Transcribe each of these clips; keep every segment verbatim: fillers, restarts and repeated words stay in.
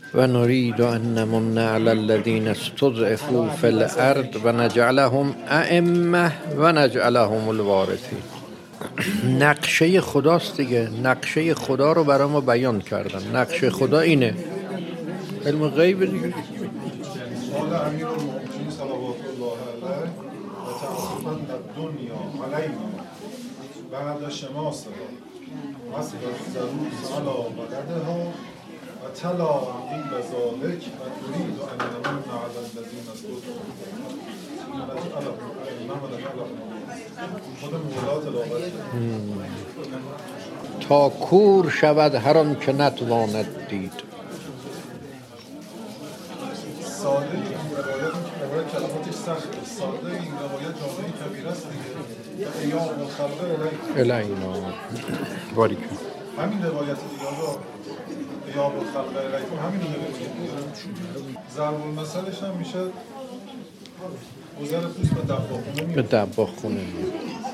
و نريد أن نمن على الذين استضعفوا في الأرض و نجعلهم أئمة و نجعلهم الوارثین. نقشه خداست دیگه. نقشه خدا رو برای ما بیان کردن. نقشه خدا اینه. علم غیب دیگه. قال امیر المؤمنین صلوات الله علیه و تعصفا الدنیا علینا بعد شماسها حسب الضروس علی ولدها و تلا قیل ذلک و ترید ان نمن علی الذین استضعفوا خود مولا تلاوت تا کور شود هر آن که نتواند دید. ساده این روایت که روایت کلماتش سخته، ساده این روایت جامعه کبیر است دیگه. ایام الخلقه الینا باری کن همین روایت دیگه رو ایام الخلقه الیکم همین رو ببینید. ضرب المثلش هم میشه گذر پوست به دباغ خونه به دباغ خونه میاد.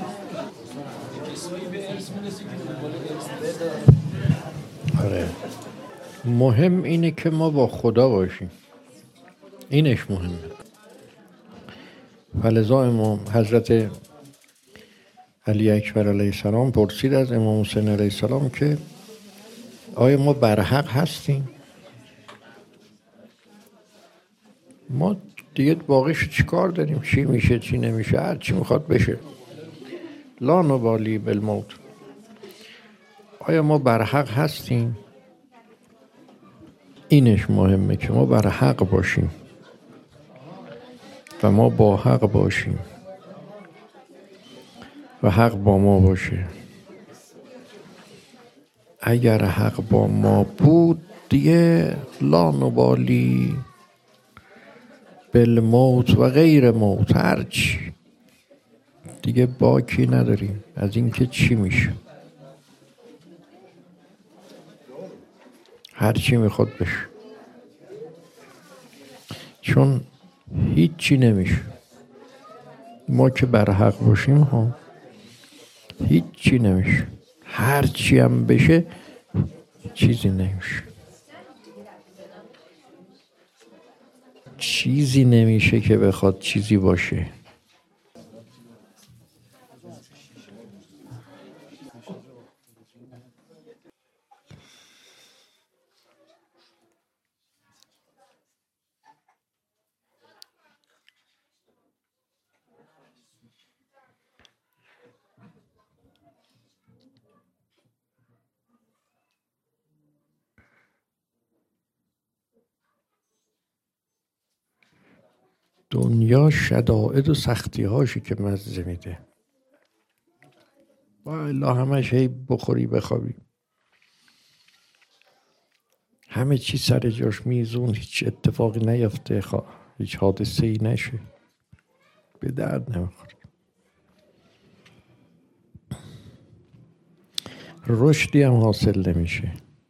آره مهم اینه که ما با خدا باشیم. اینش مهمه. فلذا امام حضرت علی اکبر علیه السلام پرسید از امام حسین علیه السلام که آیا ما برحق هستیم؟ ما دیگه باقیش چی کار داریم؟ چی میشه چی نمیشه هر چی میخواد بشه. لا نبالی بالموت. آیا ما برحق هستیم؟ اینش مهمه که ما برحق باشیم و ما با حق باشیم و حق با ما باشه. اگر حق با ما بود دیگه لا نبالی بالموت و غیر موت هرچی دیگه باکی نداریم از اینکه چی میشه. هرچی میخواد بشه چون هیچی نمیشه. ما که بر حق باشیم ها هیچی نمیشه. هرچی هم بشه چیزی نمیشه. چیزی نمیشه که بخواد چیزی باشه. دنیا شدائد و سختی هاشی که مزه میده. والا همش هی بخوری بخوابی. همه چی سر جاش میزون. هیچ اتفاقی نیفته. خوا... هیچ حادثه ای نشه. به درد نمیخوره. رشدی هم حاصل نمیشه.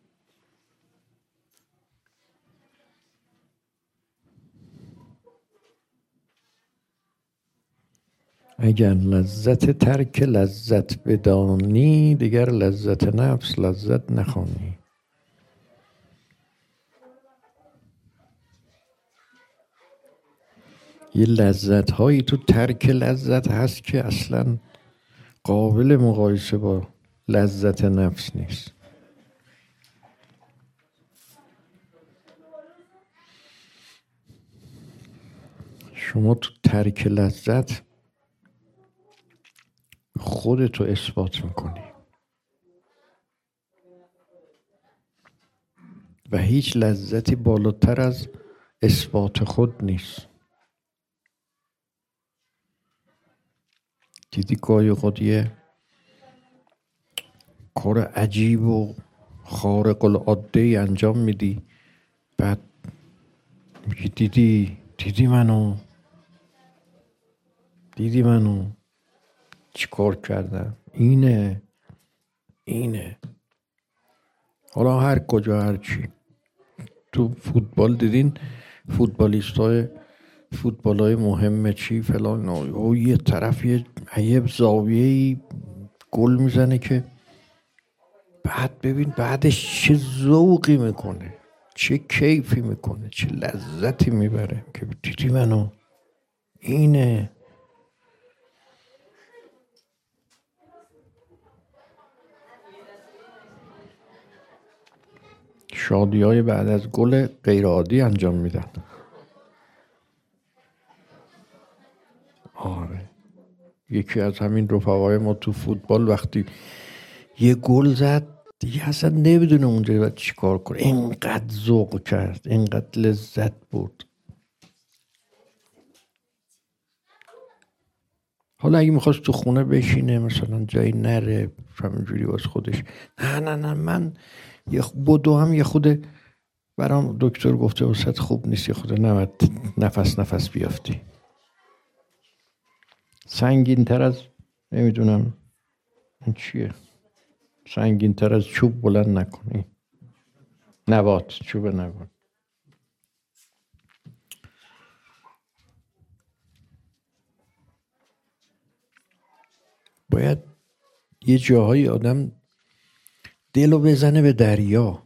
اگر لذت ترک لذت بدانی دیگر لذت نفس لذت نخوانی. یه لذت هایی تو ترک لذت هست که اصلا قابل مقایسه با لذت نفس نیست. شما تو ترک لذت خودتو اثبات میکنی و هیچ لذتی بالاتر از اثبات خود نیست. دیدی گاهی اوقات یه کار عجیب و خارق العاده انجام میدی بعد میگی دیدی دیدی منو دیدی منو چی کار کردم. اینه اینه حالا هر کجا هر چی. تو فوتبال دیدین فوتبالیست های فوتبال های مهمه چی فلان او یه طرف یه عیب زاویه‌ای گل میزنه که بعد ببین بعدش چه ذوقی میکنه چه کیفی میکنه، چه لذتی میبره که دیدی منو. اینه شادی های بعد از گل غیر عادی انجام میدن. آره یکی از همین رفقای ما تو فوتبال وقتی یه گل زد دیگه اصلا نمیدونه اونجا باید چی کار کنه، اینقدر ذوق کرد، اینقدر لذت برد. حالا اگه میخواست تو خونه بشینه مثلا جایی نره همینجوری واسه خودش، نه نه نه من یه بدو هم یه خود برام دکتر گفته وسط خوب نیست، یه خود نباید نفس نفس بیافتی. سنگین تر از نمیدونم این چیه، سنگین تر از چوب بلند نکنی، نبات، چوب نبات. باید یه جاهای آدم دلو بزنه به دریا.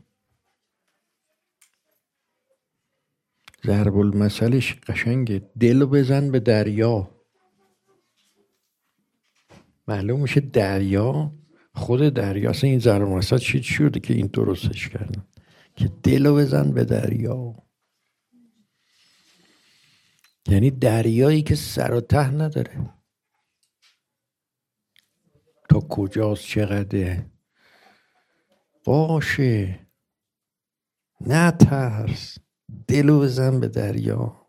ضرب المثلش قشنگه، دلو بزن به دریا. معلوم میشه دریا خود دریا. اصلا این ضرب المثل چی شده که این درستش کردن که دلو بزن به دریا، یعنی دریایی که سر و ته نداره، تا کجاست چقدره باشه، نه ترس، دلو بزن به دریا.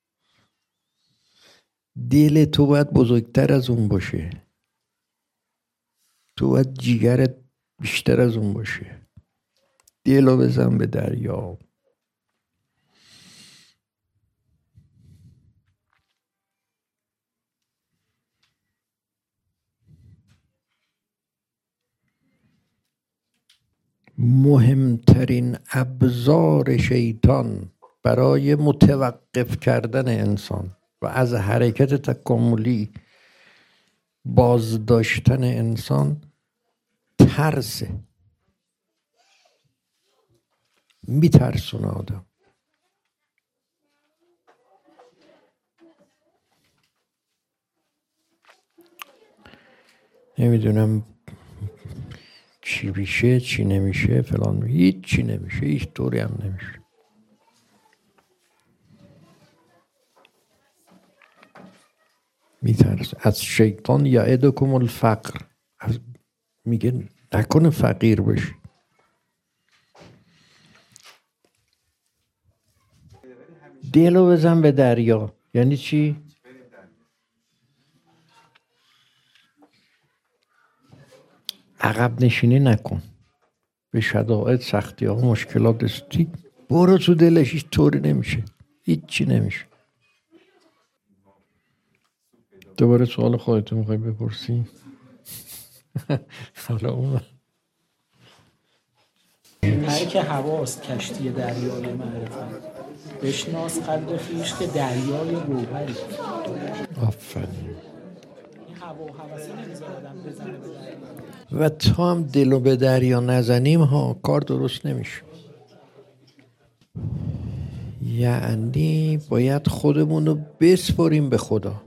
دل تو باید بزرگتر از اون باشه، تو باید جیگرت بیشتر از اون باشه. دلو بزن به دریا. مهمترین ابزار شیطان برای متوقف کردن انسان و از حرکت تکاملی بازداشتن انسان ترسه. میترسونه آدم. نمیدونم چی میشه چی نمیشه فلان، هیچ چی نمیشه، هیچ طوری هم نمیشه. میترس از شیطان. یعدکم الفقر، میگه نکنه فقیر بشی. دلو بزن به دریا یعنی چی؟ عقب نشینی نکن. به شدائد، سختی ها، مشکلات رسیدی، برو تو دلش. هیچ طوری نمیشه، هیچ چی نمیشه. دوباره سوال خودتو میخوای بپرسی؟ حالا اون هر که حواست کشتی دریای معرفت، بشناس قدر خویش که دریای گوهری. آفرین. این هوا و هوسی نمیذاره آدم بزنه به دریا. و تا هم دلو به دریا نزنیم ها کار درست نمیشه. یعنی باید خودمونو بسپریم به خدا.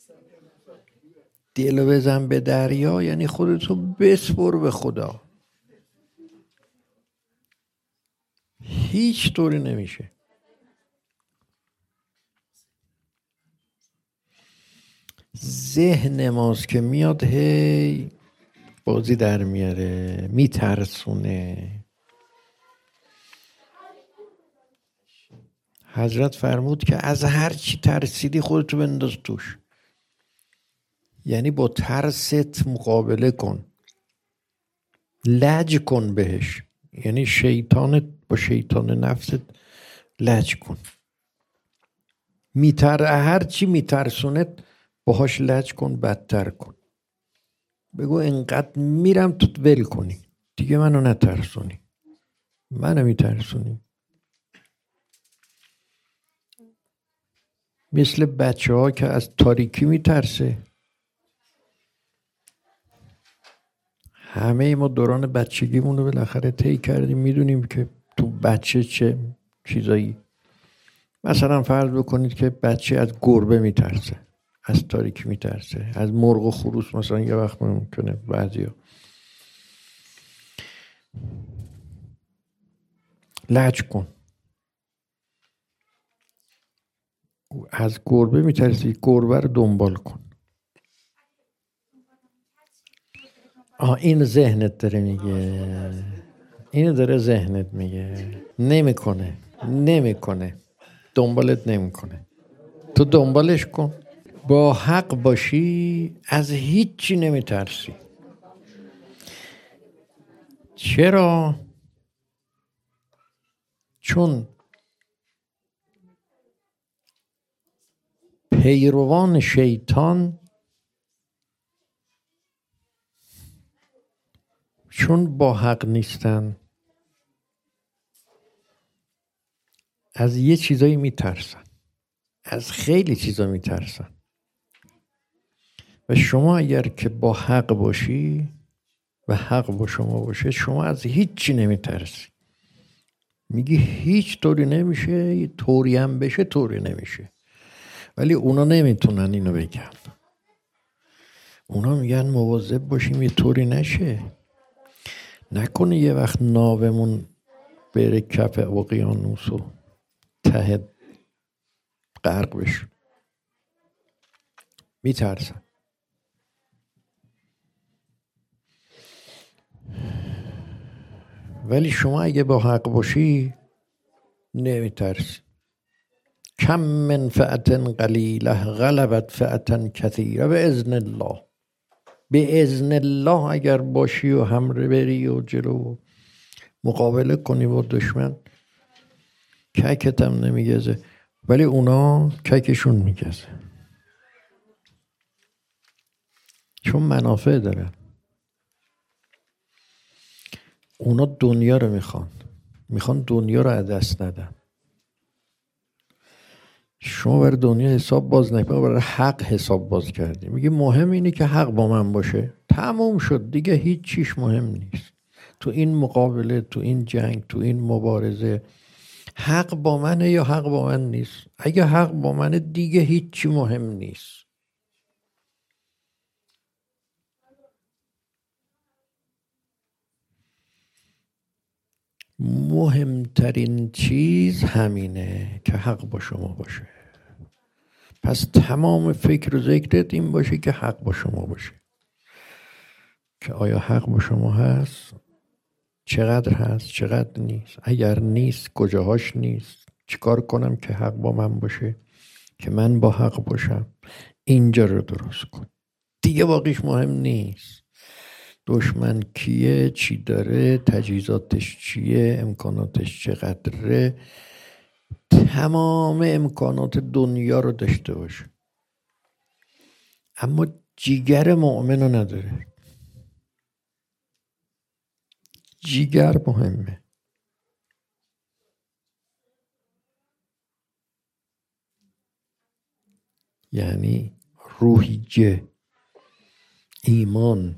دلو بزن به دریا یعنی خودتو بسپر به خدا. هیچ طوری نمیشه. ذهن ماست که میاد هی بازی در میاره، میترسونه. حضرت فرمود که از هر چی ترسیدی خودتو بنداز توش. یعنی با ترست مقابله کن، لج کن بهش. یعنی شیطانت با شیطان نفست لج کن. میتر هر چی میترسونت باهاش لج کن، بدتر کن. بگو انقدر میرم تو ول کنی دیگه، منو نترسونی، منو میترسونی. مثل بچه ها که از تاریکی میترسه. همه ما دوران بچگیمونو بالاخره طی کردیم، میدونیم که تو بچه چه چیزایی. مثلا فرض بکنید که بچه از گربه میترسه، از تاریکی میترسه، از مرغ و خروس مثلا یه وقت ممکنه بعضیا. لج کن. از گربه میترسی، گربه رو دنبال کن. آه این ذهنت داره میگه، اینو داره ذهنت میگه. نمیکنه نمیکنه دنبالت نمیکنه، تو دنبالش کن. با حق باشی از هیچی نمیترسی. چرا؟ چون پیروان شیطان چون با حق نیستن از یه چیزایی میترسن، از خیلی چیزا میترسن. و شما اگر که با حق باشی و حق با شما باشه، شما از هیچی نمیترسی. میگی هیچ طوری نمیشه، طوری هم بشه طوری نمیشه. ولی اونا نمیتونن اینو بگن. اونا میگن مواظب باشیم یه طوری نشه، نکنه یه وقت ناومون بره کف اقیانوس و ته غرق بشه. میترسن. ولی شما اگه با حق باشی نمیترسی. کم من فئة قلیله غلبت فئة کثیره باذن الله. به اذن الله اگر باشی و همره بری و جلو مقابله کنی با دشمن، ککت هم نمیگزه. ولی اونا ککشون میگزه، چون منافع دارن. اونا دنیا رو میخوان، میخوان دنیا رو از دست ندن. شما برای دنیا حساب باز نکنی، برای حق حساب باز کردی. میگه مهم اینه که حق با من باشه، تموم شد دیگه، هیچ چیش مهم نیست. تو این مقابله، تو این جنگ، تو این مبارزه، حق با منه یا حق با من نیست. اگه حق با منه دیگه هیچی مهم نیست. مهمترین چیز همینه که حق با شما باشه. پس تمام فکر و ذکرت این باشه که حق با شما باشه. که آیا حق با شما هست؟ چقدر هست؟ چقدر نیست؟ اگر نیست کجاهاش نیست؟ چیکار کنم که حق با من باشه؟ که من با حق باشم. اینجا رو درست کن. دیگه باقیش مهم نیست. دشمن کیه، چی داره، تجهیزاتش چیه، امکاناتش چقدره. تمام امکانات دنیا رو داشته باشه، اما جیگر مؤمن رو نداره. جیگر مهمه. یعنی روحیه، ایمان.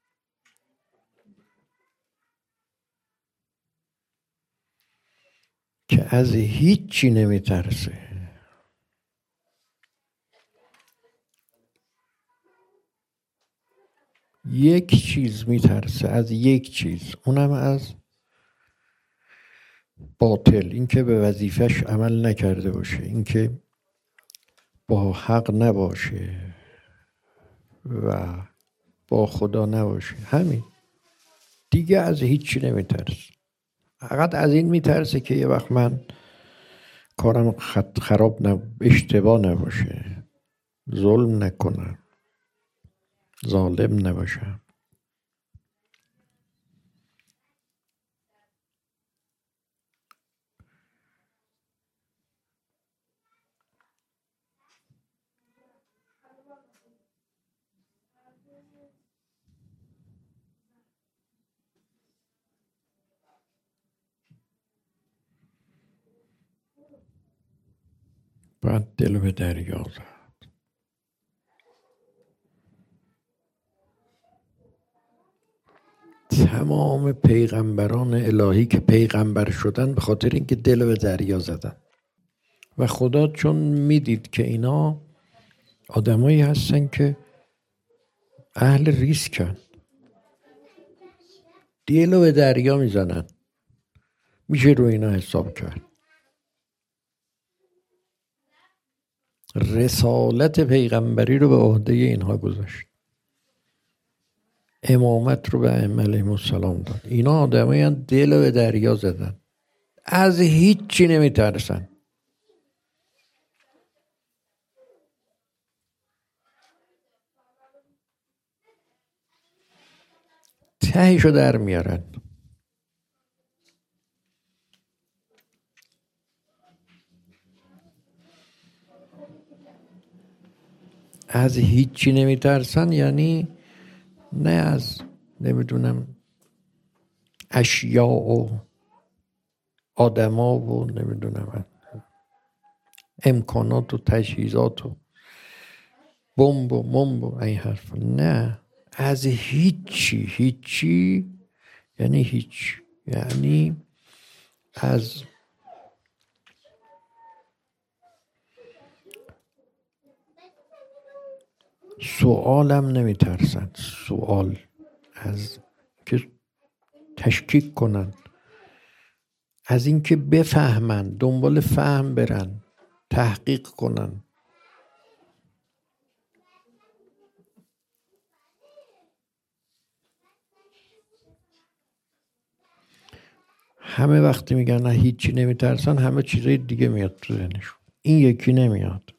که از هیچی نمیترسه. یک چیز میترسه، از یک چیز، اونم از باطل، اینکه به وظیفش عمل نکرده باشه، اینکه با حق نباشه و با خدا نباشه. همین دیگه، از هیچی نمیترسه. فقط از این میترسه که یه وقت من کارم خراب نب... اشتباه نباشه، ظلم نکنم، ظالم نباشم. باید دل به دریا زد. تمام پیغمبران الهی که پیغمبر شدن به خاطر اینکه دل به دریا زدن و خدا چون میدید که اینا آدمایی هستن که اهل ریسکن، دل به دریا میزنن، میشه رو اینا حساب کرد. رسالت پیغمبری رو به عهده اینها گذاشت، امامت رو به ائمه علیهم السلام داد. اینا آدمایی هستن دل به دریا زدن، از هیچی نمیترسن. تهشو در میارن. از هیچی نمیترسن یعنی نه از نمیدونم اشیاء و آدما و نمیدونم امکانات و تجهیزات و بمب و ممب و این حرف. نه، از هیچی. هیچی یعنی هیچ، یعنی از سوالم نمیترسن. سوال از که تشکیک کنن، از اینکه بفهمن، دنبال فهم برن، تحقیق کنن. همه وقتی میگن نه هیچی نمیترسن، همه چیزای دیگه میاد تو ذهنشون، این یکی نمیاد.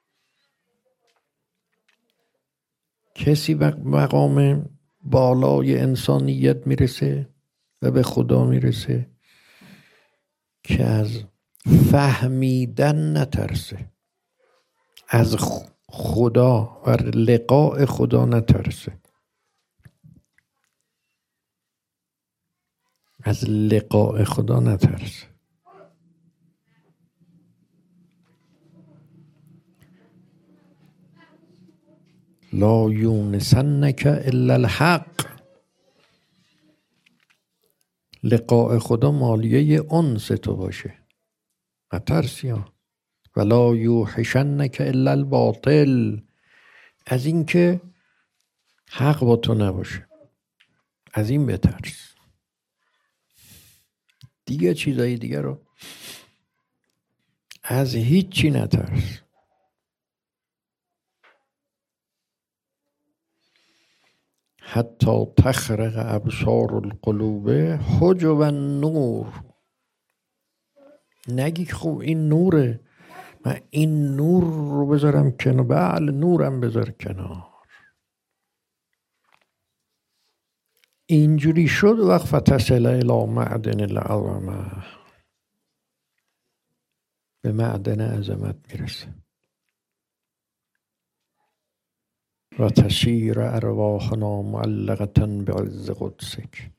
کسی به مقام بالای انسانیت میرسه و به خدا میرسه که از فهمیدن نترسه، از خدا و لقاء خدا نترسه، از لقاء خدا نترسه. لا یونسنک الا الحق. لقاء خدا مالیه انس تو باشه، نترسی ها. ولا یوحشنک الا الباطل. از این که حق با تو نباشه، از این بترس. دیگه چیزایی دیگه رو از هیچی نترس. حتی تخرق ابصار القلوب حجب النور. نگی خب این نوره، من این نور رو بذارم کنار. بله نورم بذار کنار. اینجوری شد وقت فتصل الی معدن العظمه، به معدن عظمت میرسه. و تسیر ارواحنا معلقة بعز قدسک.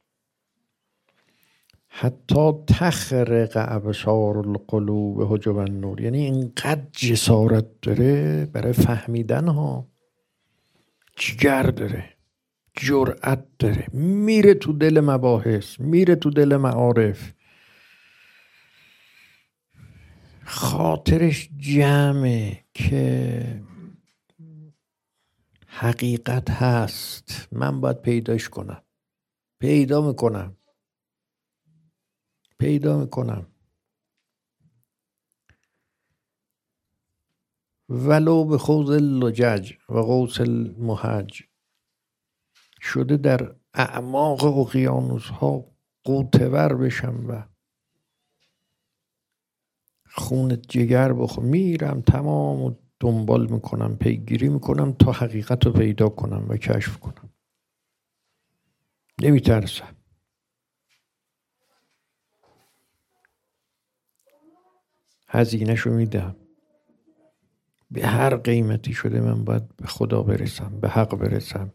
حتی تخرق ابصار القلوب حجب النور، یعنی اینقدر جسارت داره برای فهمیدن ها، جگر داره، جرأت داره، میره تو دل مباحث، میره تو دل معارف، خاطرش جمعه که حقیقت هست، من باید پیداش کنم. پیدا میکنم پیدا میکنم ولو به خوض اللجج و قوس المحج. شده در اعماق اقیانوس ها غوطه‌ور بشم و خون جگر بخور، میرم تمام و دنبال میکنم، پیگیری میکنم تا حقیقت رو پیدا کنم و کشف کنم. نمیترسم. هزینه‌شو میدم. به هر قیمتی شده من باید به خدا برسم، به حق برسم.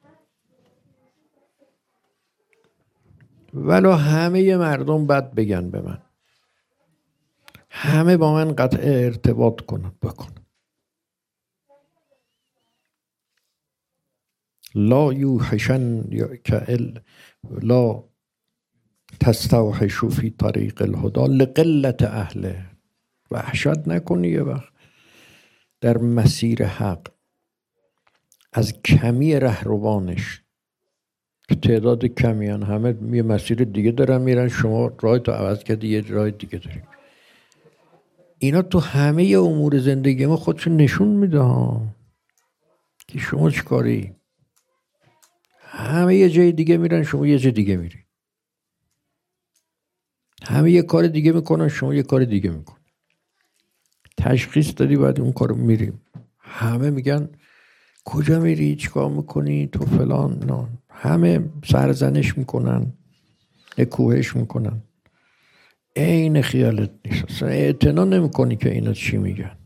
ولو همه مردم بد بگن به من، همه با من قطع ارتباط کنن، بکن. لا یوحشن که ال لا تستوحشوا فی طریق الهدی لقلت اهله. وحشت نکنی یه وقت در مسیر حق از کمی رهروانش که تعداد کمیان، همه یه مسیر دیگه دارن میرن، شما راه تو عوض کردی یه راه دیگه داری. اینا تو همه امور زندگی ما خودشون نشون میده ها که شما چیکاری. همه یه جای دیگه میرن، شما یه جای دیگه میری. همه یه کار دیگه میکنن، شما یه کار دیگه میکن. تشخیص دادی بعد اون کارو میریم. همه میگن کجا میری، چیکار میکنی تو فلان. نه، همه سرزنش میکنن، نکوهش میکنن. عین خیالت نیست، اصلا اعتنا نمیکنی که اینا چی میگن.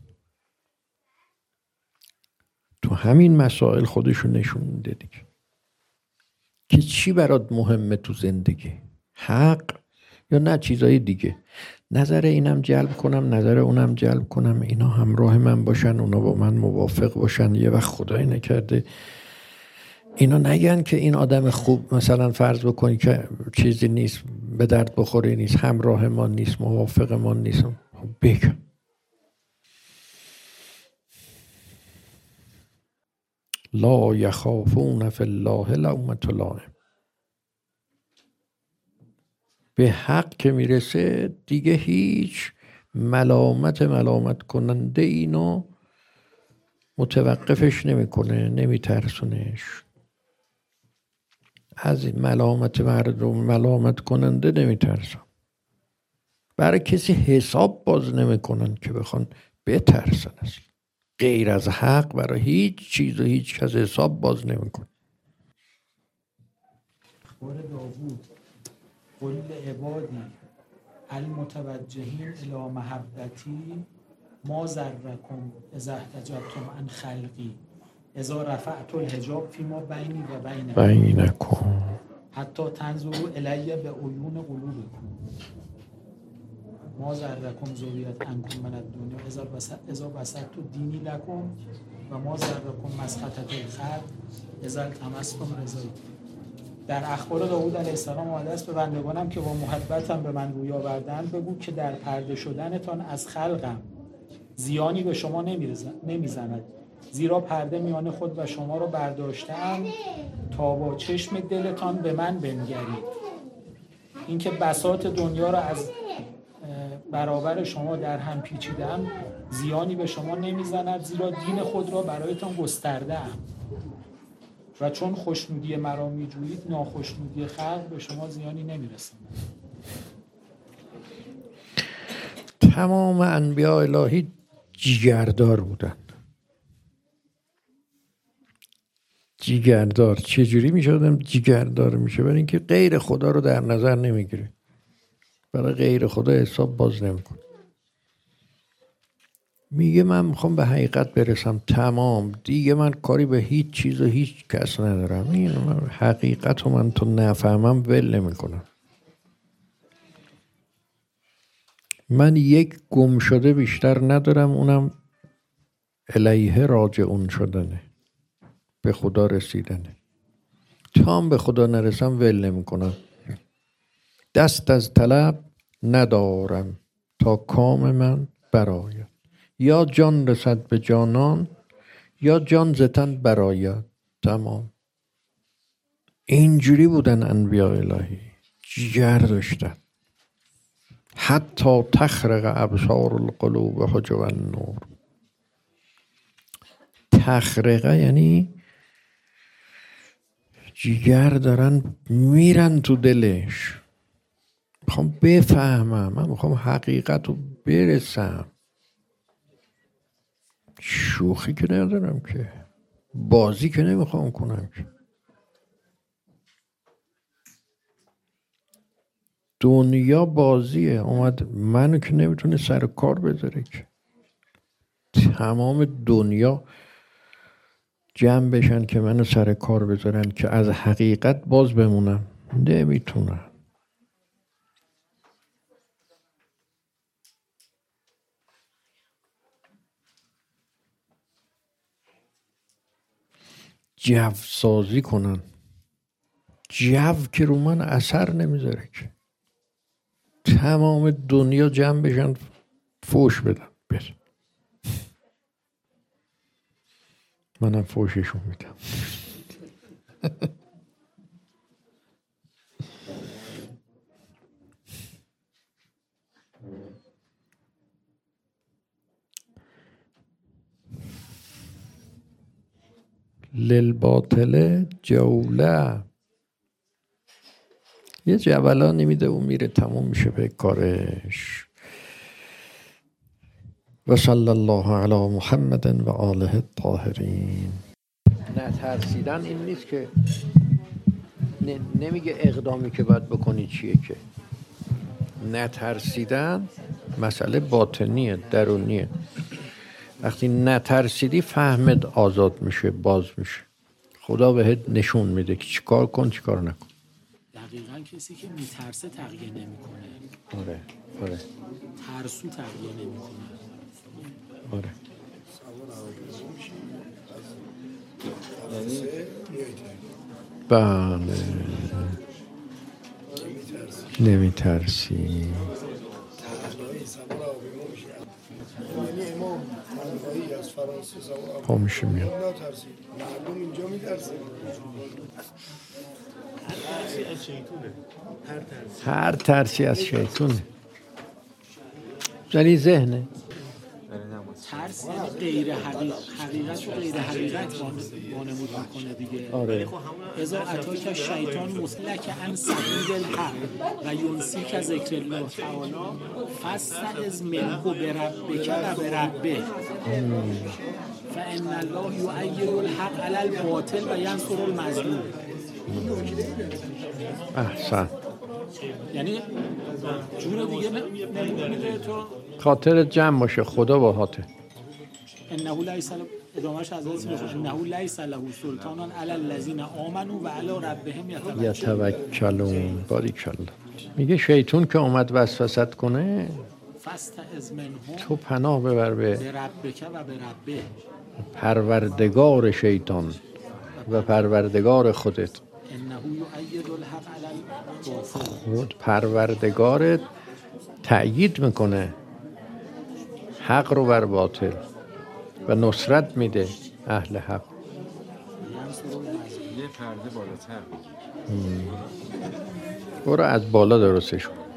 تو همین مسائل خودشون نشون میده دیگه که چی برات مهمه تو زندگی، حق یا نه چیزای دیگه. نظر اینم جلب کنم، نظر اونم جلب کنم، اینا همراه من باشن، اونا با من موافق باشن. یه وقت خدای نکرده اینا نگن که این آدم خوب، مثلا فرض بکنی که چیزی نیست، به درد بخوری نیست، همراه ما نیست، موافق ما نیست، بگم. لا یخافون فی الله لومة لائم. به حق که میرسه دیگه هیچ ملامت ملامت کننده اینو متوقفش نمیکنه، نمیترسونش. از این ملامت مردم، ملامت کننده نمیترسن. برای کسی حساب باز نمیکنن که بخوان بترسن. اصلا غیر از حق برای هیچ چیز و هیچ کس حساب باز نمیکنه. قول داوود قل لعبادی المتوجهین الی محبتی ما ضرکم اذا احتجبتم عن خلقی اذا رفعت الحجاب فیما بینی و بینکم بینکم حتی تنظروا الی به عیون قلوبکم ما ضرکم ذریت عنکم من الدنیا اذا بسطت دینی لکم و ما ضرکم مسقطة الخلق اذا التمستم رضایی. در اخبار داوود علیه السلام آمده است به بندگانم که با محبتم به من روی آوردند بگو که در پرده شدنتان از خلقم زیانی به شما نمیزند، زیرا پرده میان خود و شما را برداشتم تا با چشم دلتان به من بنگرید. اینکه بساط دنیا را از برابر شما در هم پیچیدم زیانی به شما نمیزند، زیرا دین خود را برایتان گسترده‌ام و چون خوشنودی مرا میجویید ناخوشنودی خلق به شما زیانی نمیرساند. تمام انبیاء الهی جیگردار بودن. جیگردار چجوری میشدم جیگردار میشه؟ برای اینکه غیر خدا رو در نظر نمیگیره، برای غیر خدا حساب باز نمیکنه. میگه من میخوام به حقیقت برسم، تمام دیگه من کاری به هیچ چیز و هیچ کس ندارم. این حقیقت رو من تو نفهمم ول نمیکنم. من یک گم شده بیشتر ندارم، اونم الیه راجعون شدنه، به خدا رسیدنه. تا هم به خدا نرسم ول نمیکنم. دست از طلب ندارم تا کام من برآید. یا جان رسد به جانان یا جان ز تن برآید. تمام. اینجوری بودن انبیاء الهی، جگر داشتن. حتی تخرق ابصار القلوب حجب النور. تخرقه یعنی جگر دارن میرن تو دلش. میخوام بفهمم، من میخوام حقیقت رو برسم. شوخی که ندارم که، بازی که نمیخوام کنم که. دنیا بازیه، اومد منو که نمیتونه سر کار بذاره که. تمام دنیا جمع بشن که منو سر کار بذارن که از حقیقت باز بمونم، نمیتونن. جو سازی کنن. جو که رو من اثر نمیذاره که. تمام دنیا جمع بشن فوش بدن بر منم فوششون میدم. للباطل جوله. یه جولانی میده و میره، تموم میشه به کارش. و صلی الله علی محمد و آله الطاهرین. نترسیدن این نیست که نمیگه اقدامی که باید بکنی چیه، که نترسیدن مسئله باطنیه، درونیه. وقتی نترسیدی فهمت آزاد میشه، باز میشه. خدا بهت نشون میده که چیکار کن چیکار نکن. دقیقاً کسی که میترسه تغییر نمیکنه. آره آره. ترسو تغییر نمیکنه. آره. بله. نمیترسی. یعنی امام تنهایی از فرانسه سوار پا میشه میاد. نترسید. مردم اینجا میترسید. هر ترسی از شیطونه. یعنی ذهنه. ترس یعنی غیر حقیقت، حقیقت و غیر حقیقت وانمود میکنه دیگه. آره. اذا اتاک شیطان مسلک عن سبیل الحق و ینسیک ذکر الله تعالی فاستعذ منه بربک و بربه فان الله یؤید الحق علی الباطل و ینصر المظلوم. احسن. یعنی جور دیگه نمیده تو خاطر جمع باشه، خدا با هاته. انه لیس ادامهش از این میشه انه لیس له سلطان علی الذین آمنوا و علی ربهم یتوکلون. باریکالله. میگه شیطون که اومد وسوسه کنه، فاستعذ منه تو پناه ببر به بربک و بربه، پروردگار شیطان و پروردگار خودت. انه یؤید الحق علی الباطل. خود پروردگارت تأیید میکنه حق رو بر باطل و نصرت میده اهل حق. یه پرده بالاتر برو از بالا درستش کن.